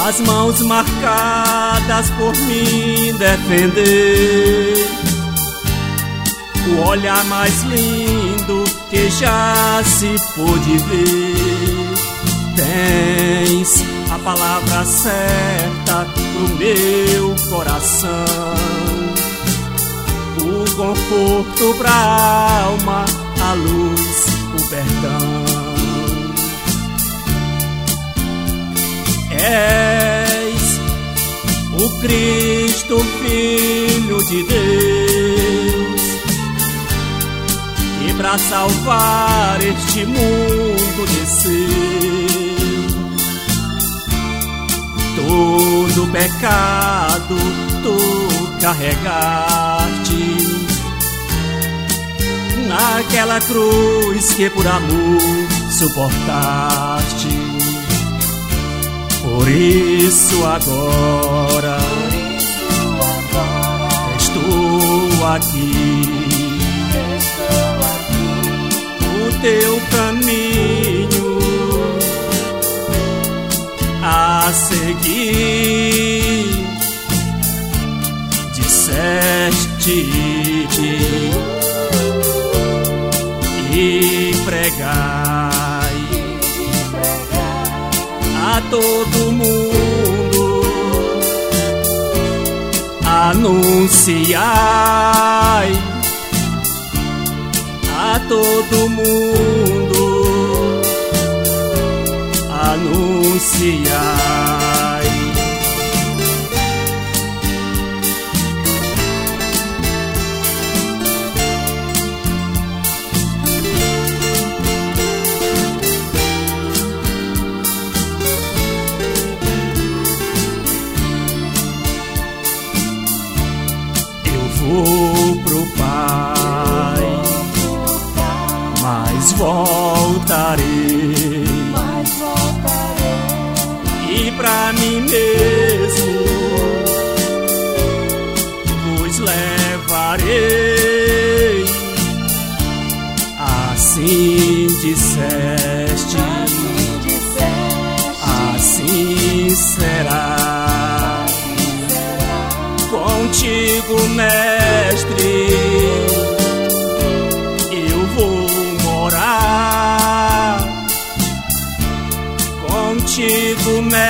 as mãos marcadas por mim defender, o olhar mais lindo que já se pôde ver. Tens a palavra certa pro meu coração, o conforto pra alma, a luz, o perdão. És o Cristo, Filho de Deus, que pra salvar este mundo desceu. Todo pecado tu carregaste naquela cruz que por amor suportaste. Por isso agora estou aqui, o teu caminho a seguir. Disseste e pregai a todo mundo, anunciai a todo mundo, anunciai. Vou pro Pai, mas voltarei, e pra mim mesmo vos levarei. Assim disseste, assim será. Contigo, mestre, eu vou morar. Contigo, mestre,